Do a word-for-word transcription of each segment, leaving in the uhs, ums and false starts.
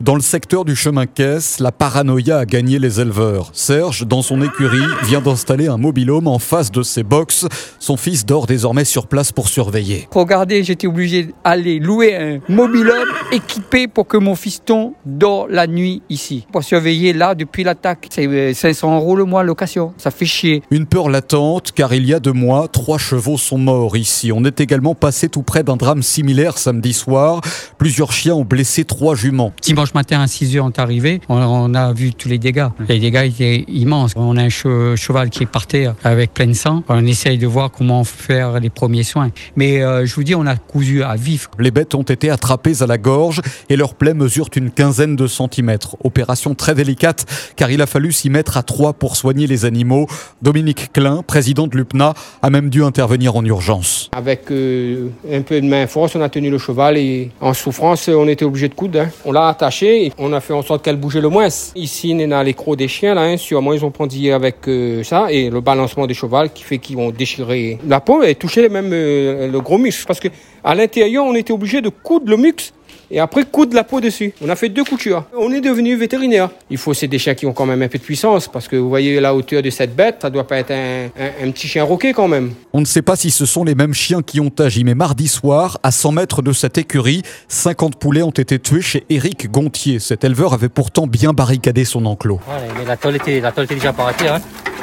Dans le secteur du chemin-caisse, la paranoïa a gagné les éleveurs. Serge, dans son écurie, vient d'installer un mobil-home en face de ses box. Son fils dort désormais sur place pour surveiller. Regardez, j'étais obligé d'aller louer un mobil-home équipé pour que mon fiston dort la nuit ici. Pour surveiller là depuis l'attaque. C'est cinq cents euros le mois location. Ça fait chier. Une peur latente, car il y a deux mois, trois chevaux sont morts ici. On est également passé tout près d'un drame similaire samedi soir. Plusieurs chiens ont blessé trois juments. Dimanche matin à six heures, on est arrivé. On, on a vu tous les dégâts. Les dégâts étaient immenses. On a un che- cheval qui est par terre avec plein de sang. On essaye de voir comment faire les premiers soins. Mais euh, je vous dis, on a cousu à vif. Les bêtes ont été attrapées à la gorge et leurs plaies mesurent une quinzaine de centimètres. Opération très délicate, car il a fallu s'y mettre à trois pour soigner les animaux. Dominique Klein, président de l'U P N A, a même dû intervenir en urgence. Avec euh, un peu de main force, on a tenu le cheval et en souffrance, on était obligé de coudre. Hein. On l'a attaché et on a fait en sorte qu'elle bougeait le moins. Ici, on a les crocs des chiens, là, hein, sûrement ils ont pendillé avec euh, ça et le balancement des chevaux qui fait qu'ils vont déchirer la peau et toucher même euh, le gros muscle. Parce qu'à l'intérieur, on était obligé de coudre le muscle et après coudre la peau dessus. On a fait deux coutures. On est devenu vétérinaire. Il faut, c'est des chiens qui ont quand même un peu de puissance parce que vous voyez la hauteur de cette bête, ça doit pas être un, un, un petit chien roquet quand même. On ne sait pas si ce sont les mêmes chiens qui ont agi, mais mardi soir, à cent mètres de cette écurie, cinquante poulets ont été tués chez Éric Gontier. Cet éleveur avait pourtant bien barricadé son enclos. Ouais, mais la tôle était, la tôle était déjà par terre. Hein.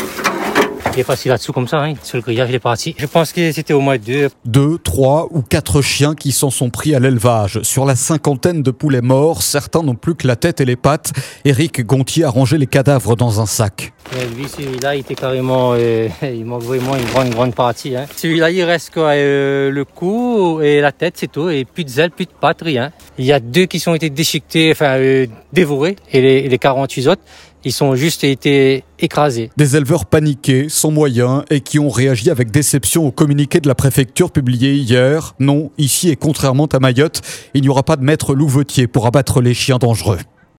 Il est passé là-dessous comme ça, hein. Sur le grillage, il est parti. Je pense que c'était au moins deux. Deux, trois ou quatre chiens qui s'en sont pris à l'élevage. Sur la cinquantaine de poulets morts, certains n'ont plus que la tête et les pattes. Éric Gontier a rangé les cadavres dans un sac. Et lui, celui-là, il était carrément... Euh, il manque vraiment une grande, grande partie. Hein. Celui-là, il reste quoi, euh, le cou et la tête, c'est tout. Et plus de ailes, plus de pattes, rien. Il y a deux qui sont été déchiquetés, enfin euh, dévorés. Et les, et les quarante-huit autres, ils sont juste été écrasés. Des éleveurs paniqués, sans moyens et qui ont réagi avec déception au communiqué de la préfecture publié hier. Non, ici et contrairement à Mayotte, il n'y aura pas de maître louvetier pour abattre les chiens dangereux.